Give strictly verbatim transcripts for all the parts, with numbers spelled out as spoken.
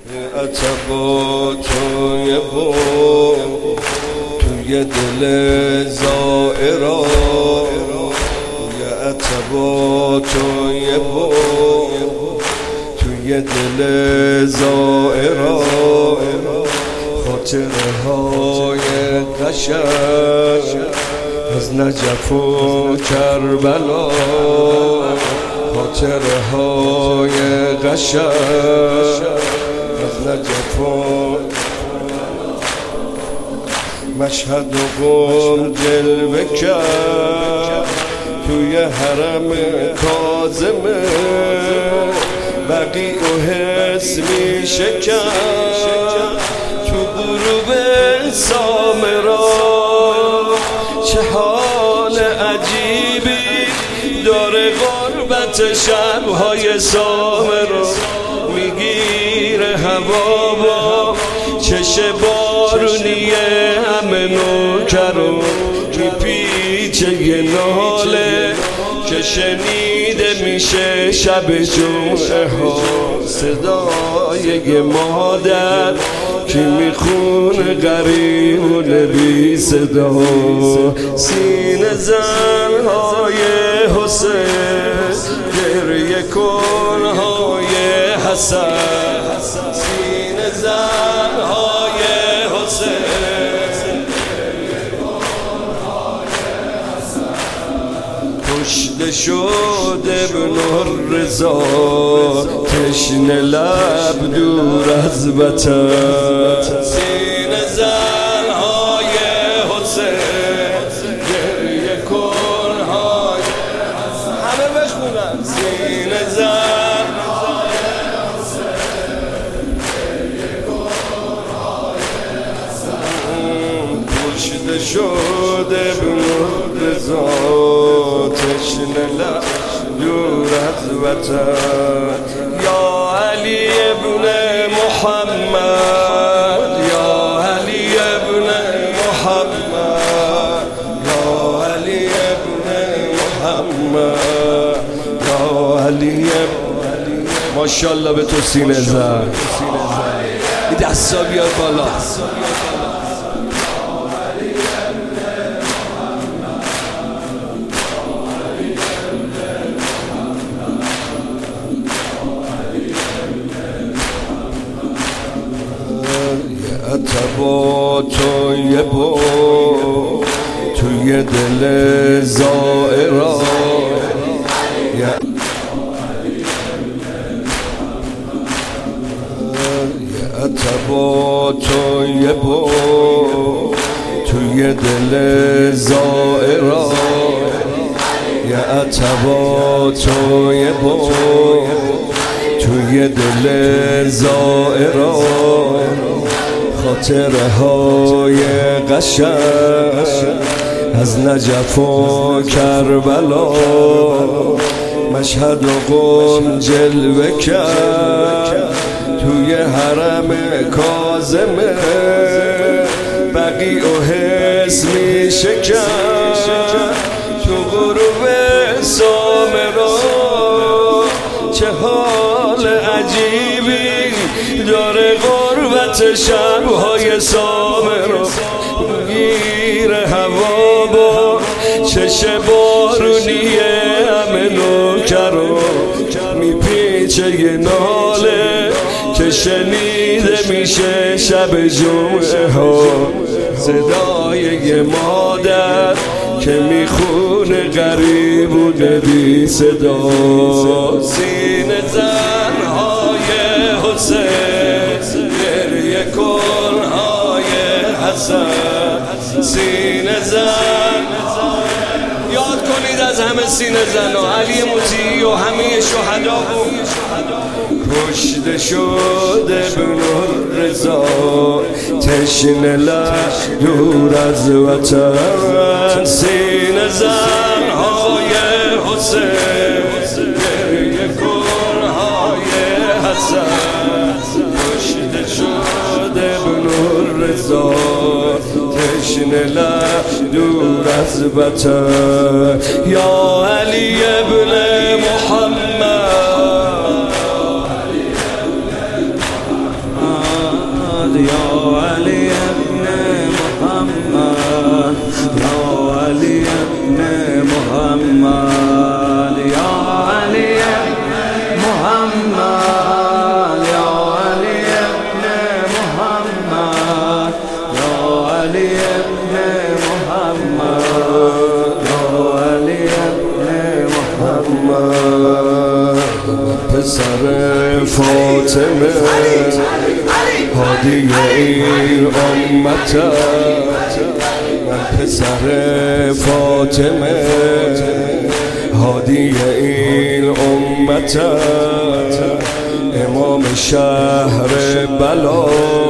عتبا توی با توی دل زائرا، یه عتبا توی با توی دل زائرا، خاطره های قشنگ از نجف و کربلا، خاطره های قشنگ از نجف و مشهد و قم جلوه کرد توی حرم کاظمه، بقیع و حس می شکن تو غروب سامرا. چه حال عجیبی داره غربت شبهای سامرا، میگیره هوا با چش بارونی همه نوکرو، میپیچه یه ناله که شنیده میشه شب جمعه ها، صدای یه مادر که میخونه غریبونه بی صدا، سینه زنهای حسین گریه کنهای حسن، سینه زنهای حسین گریه کنهای حسن، کشته شد ابن الرضا تشنه لب دور از وطن، سینه زنهای حسین گریه کنهای حسن، همه بخونن سینه زنهای حسین گریه کنهای حسن، کشته شد ابن الرضا تشنه لب دور از وطن. یا علی ابن محمد، یا علی ابن محمد، یا علی ابن محمد، یا علی ابن ماشاءالله به تو سینه زن، این دستا بیار بالا. عتبا توی با توی دل زائرا، یه عتبا توی با توی دل زائرا، یه عتبا توی با توی دل زائرا، خاطره های قشنگ از نجف و کربلا، مشهد و قم جلوه کرد توی حرم کاظمه، بقیع و حس می شکن تو غروب سامرا. چه حال عجیبی داره غربت شبهای سامرا، میگیره هوا با چش بارونی همه نوکرو، میپیچه یه ناله که شنیده میشه شب جمعه ها، صدای یه مادر که میخونه غریبونه بی صدا، سینه زنهای حسین گریه کنهای حسن، سینه زن یاد کنید از همه سینه زن و علی موتی و همه شهدا بود. کشته شد ابن الرضا تشنه لب دور از وطن، سینه زنهای حسین گریه کنهای حسن، کشته شد ابن الرضا تشنه لب دور از وطن. یا علی ابن محمد، یا علی ابن محمد یا علی ابن محمد یا علی ابن محمد یا علی ابن محمد یا علی ابن محمد یا علی ابن محمد پسر فاطمه هادی این امت من پسر فاطمه هادی این امت امام شهر بلا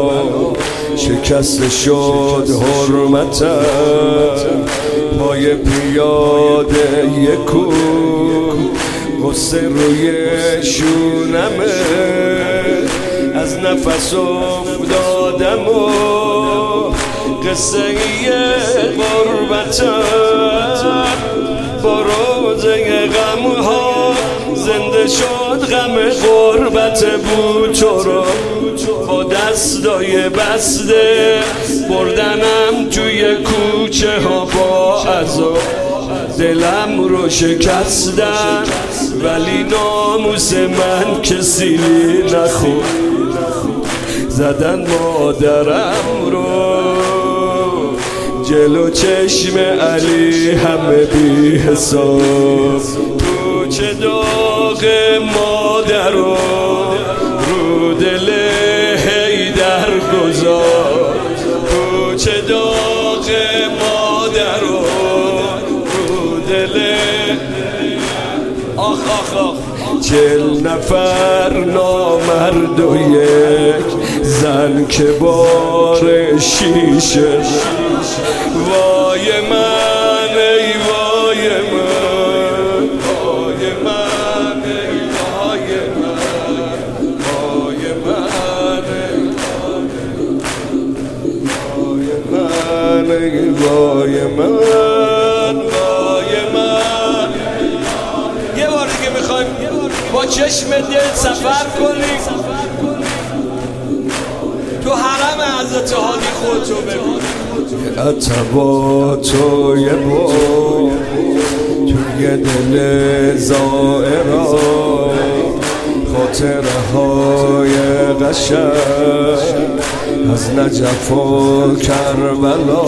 شکست شد حرمت پای پیاده یکو غصه روی شونمه از نفس افتادم و قصه غربتم با روزه غم ها زنده شد غم غربت بود تو را با دستای بسته بردنم توی کوچه ها با عذاب دلم رو شکستن ولی ناموس من کسی نخورد زدن مادرم رو جلو چشم علی همه بی حساب تو چه داغ مادر رو رو دل حیدر گذار تو چه داغ مادر رو رو دل آخ آخ آخ چل نفر نامرد و یک زن که بار شیشه وای من ای وای من وای من ای وای من وای من ای وای من وای من یه بار دیگه میخوایم با چشم دل سفر کنیم تو حرم حضرت هادی خودتو ببین اتبا تو یه بار توی دل زائرا خاطره های قشنگ از نجف و کربلا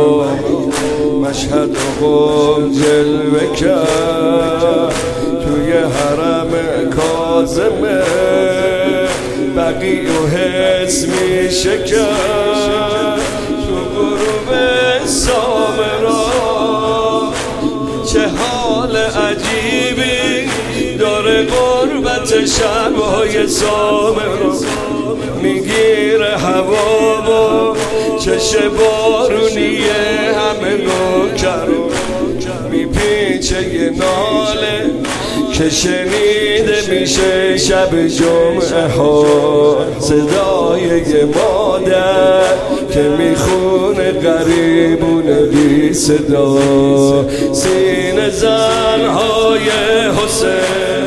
مشهد و جلوه کرد توی حرم کاظمه بقیع و حس می شکر تو غروب سامرا چه حال عجیبی داره غربت شبهای سامرا میگیره هوا با چش بارونیه همه نوکرو میپیچه یه ناله که شنیده میشه شب جمعه ها صدای یه مادر که میخونه غریبونه بی صدا سینه زنهای حسین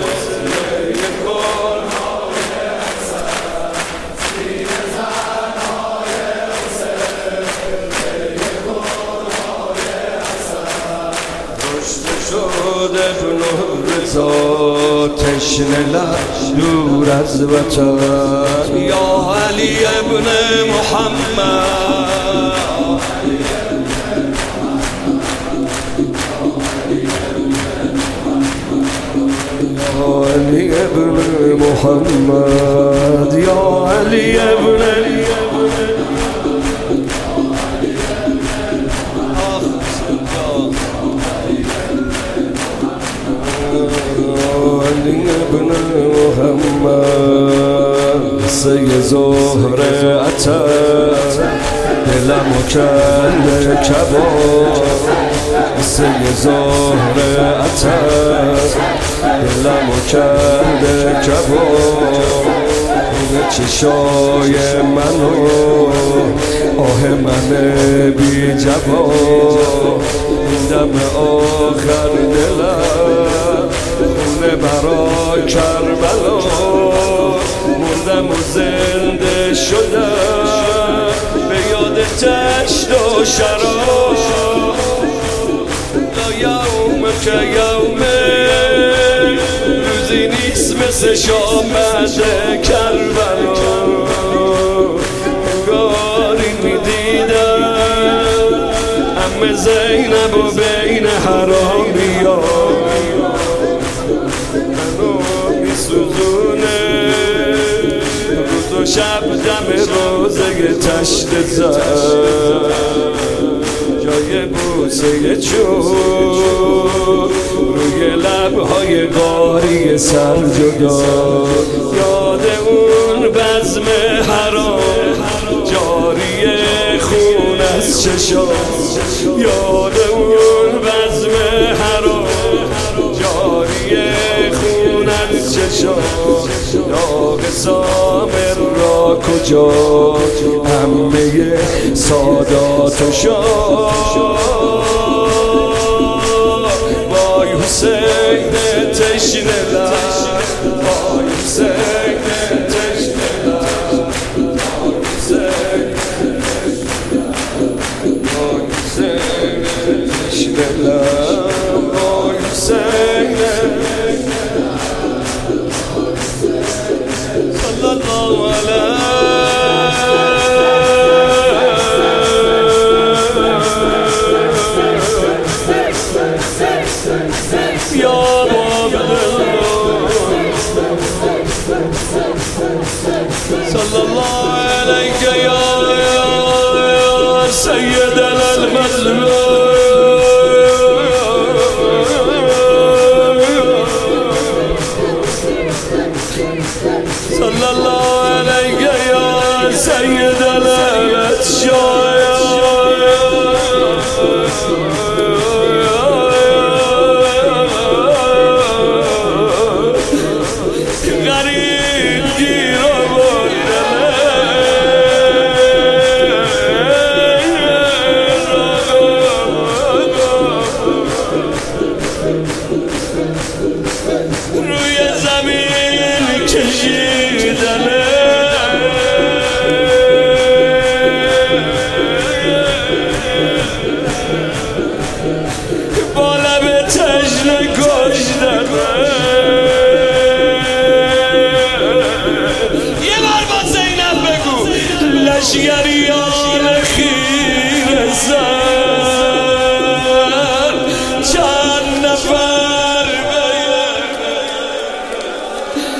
تشنه لب دور از وطن یا علی ابن محمد یا علی ابن محمد یا علی ابن ابن محمد سه ظهر عطر دلم و کنده کباب سه ظهر عطر دلم و کنده کباب به چشای منو آه من بی جواب دم آخر دلم خونه برای کربلا مردم و زنده شدم آتش و شراب لا یوم که یومه روزی نیست مثل شامت کربلا انگاری میدیدم ام زینب و بین حرامیا منو میسوزونه روز و شب دم روزه تشت زد جای بوسه چون روی لبهای قاری سر جدا یاد اون بزم حرام جاری خون از چشام یاد اون بزم حرام جاری خون از چشام داغ سامر را کجا همه سادات و شاه وای حسین تشنه لب وای حسین تشنه لب وای حسین وای حسین تشنه لب وای حسین صلی الله علیه یا عبدالله صلی الله علیک یا سید المظلوم صلی الله علیک یا سید الاتشاء روی زمین کشیدنه با لب تشنه کشیدنه یه بار با زینب بگو لشگریان خیره زن